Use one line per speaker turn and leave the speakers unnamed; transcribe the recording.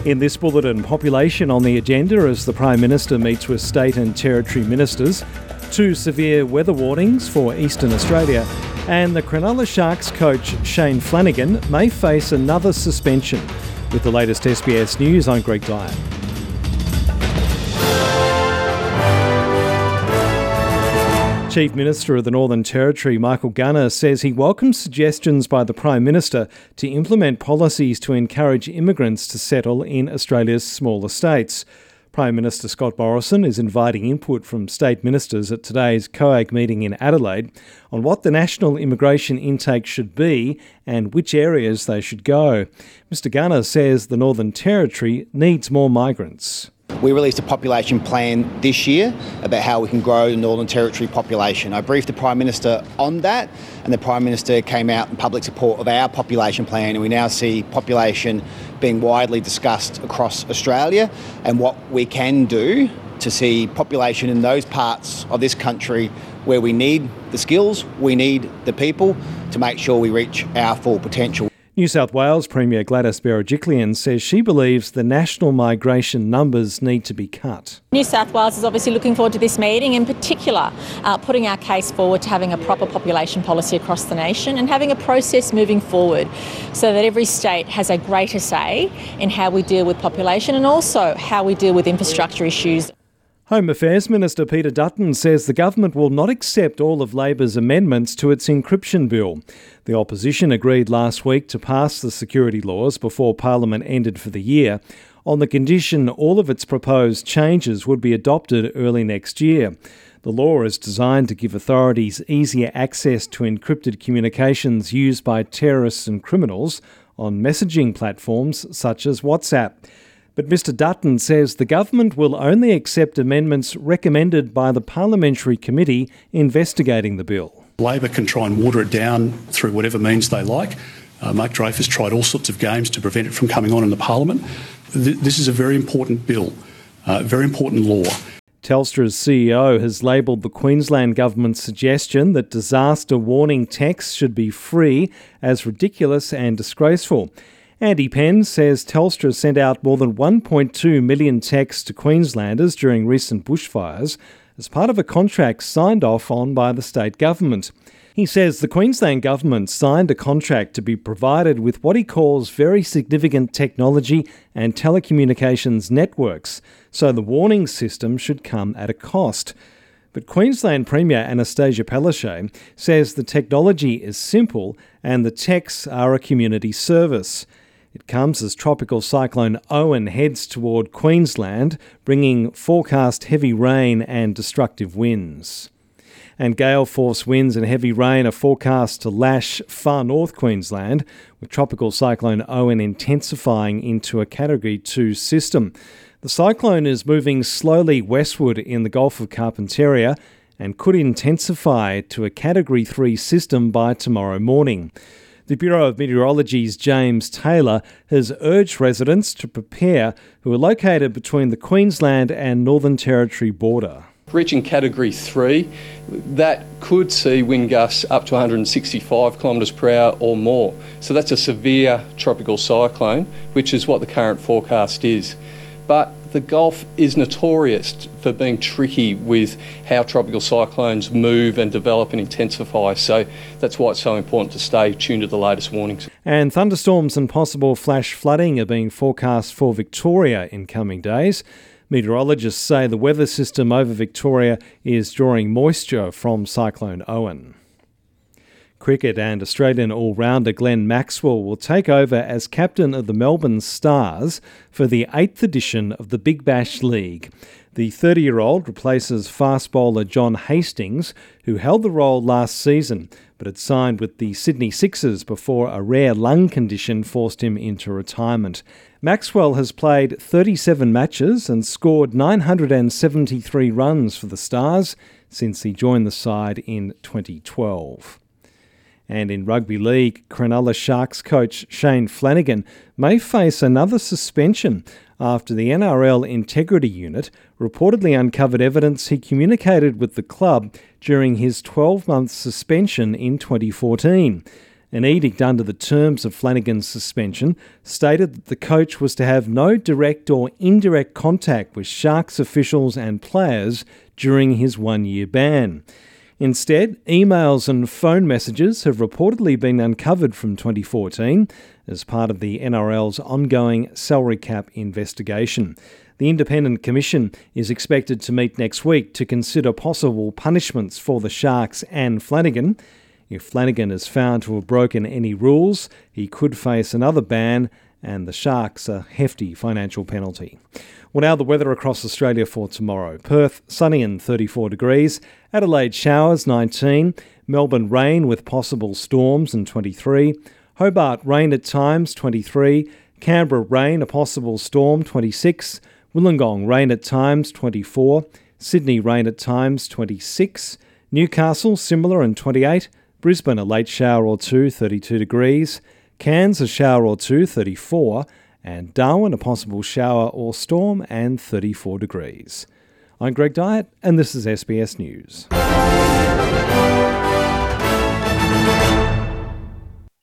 In this bulletin, population on the agenda as the Prime Minister meets with state and territory ministers, 2 severe weather warnings for Eastern Australia, and the Cronulla Sharks coach Shane Flanagan may face another suspension. With the latest SBS News, I'm Greg Dyer. Chief Minister of the Northern Territory, Michael Gunner, says he welcomes suggestions by the Prime Minister to implement policies to encourage immigrants to settle in Australia's smaller states. Prime Minister Scott Morrison is inviting input from state ministers at today's COAG meeting in Adelaide on what the national immigration intake should be and which areas they should go. Mr Gunner says the Northern Territory needs more migrants.
We released a population plan this year about how we can grow the Northern Territory population. I briefed the Prime Minister on that, and the Prime Minister came out in public support of our population plan, and we now see population being widely discussed across Australia and what we can do to see population in those parts of this country where we need the skills, we need the people to make sure we reach our full potential.
New South Wales Premier Gladys Berejiklian says she believes the national migration numbers need to be cut.
New South Wales is obviously looking forward to this meeting, in particular putting our case forward to having a proper population policy across the nation and having a process moving forward so that every state has a greater say in how we deal with population and also how we deal with infrastructure issues.
Home Affairs Minister Peter Dutton says the government will not accept all of Labor's amendments to its encryption bill. The opposition agreed last week to pass the security laws before Parliament ended for the year, on the condition all of its proposed changes would be adopted early next year. The law is designed to give authorities easier access to encrypted communications used by terrorists and criminals on messaging platforms such as WhatsApp. But Mr Dutton says the government will only accept amendments recommended by the Parliamentary Committee investigating the bill.
Labor can try and water it down through whatever means they like. Mark Dreyfus tried all sorts of games to prevent it from coming on in the Parliament. This is a very important bill, very important law.
Telstra's CEO has labelled the Queensland government's suggestion that disaster warning texts should be free as ridiculous and disgraceful. Andy Penn says Telstra sent out more than 1.2 million texts to Queenslanders during recent bushfires as part of a contract signed off on by the state government. He says the Queensland government signed a contract to be provided with what he calls very significant technology and telecommunications networks, so the warning system should come at a cost. But Queensland Premier Anastasia Palaszczuk says the technology is simple and the texts are a community service. It comes as Tropical Cyclone Owen heads toward Queensland, bringing forecast heavy rain and destructive winds. And gale force winds and heavy rain are forecast to lash far north Queensland, with Tropical Cyclone Owen intensifying into a Category 2 system. The cyclone is moving slowly westward in the Gulf of Carpentaria and could intensify to a Category 3 system by tomorrow morning. The Bureau of Meteorology's James Taylor has urged residents to prepare who are located between the Queensland and Northern Territory border.
Reaching Category 3, that could see wind gusts up to 165 kilometres per hour or more. So that's a severe tropical cyclone, which is what the current forecast is. But the Gulf is notorious for being tricky with how tropical cyclones move and develop and intensify. So that's why it's so important to stay tuned to the latest warnings.
And thunderstorms and possible flash flooding are being forecast for Victoria in coming days. Meteorologists say the weather system over Victoria is drawing moisture from Cyclone Owen. Cricket and Australian all-rounder Glenn Maxwell will take over as captain of the Melbourne Stars for the 8th edition of the Big Bash League. The 30-year-old replaces fast bowler John Hastings, who held the role last season, but had signed with the Sydney Sixers before a rare lung condition forced him into retirement. Maxwell has played 37 matches and scored 973 runs for the Stars since he joined the side in 2012. And in rugby league, Cronulla Sharks coach Shane Flanagan may face another suspension after the NRL Integrity Unit reportedly uncovered evidence he communicated with the club during his 12-month suspension in 2014. An edict under the terms of Flanagan's suspension stated that the coach was to have no direct or indirect contact with Sharks officials and players during his one-year ban. Instead, emails and phone messages have reportedly been uncovered from 2014 as part of the NRL's ongoing salary cap investigation. The Independent Commission is expected to meet next week to consider possible punishments for the Sharks and Flanagan. If Flanagan is found to have broken any rules, he could face another ban and the Sharks a hefty financial penalty. Well, now the weather across Australia for tomorrow. Perth, sunny and 34 degrees. Adelaide, showers, 19. Melbourne, rain with possible storms and 23. Hobart, rain at times, 23. Canberra, rain, a possible storm, 26. Wollongong, rain at times, 24. Sydney, rain at times, 26. Newcastle, similar and 28. Brisbane, a late shower or two, 32 degrees. Cairns, a shower or two, 34. And Darwin, a possible shower or storm, and 34 degrees. I'm Greg Dyett, and this is SBS News.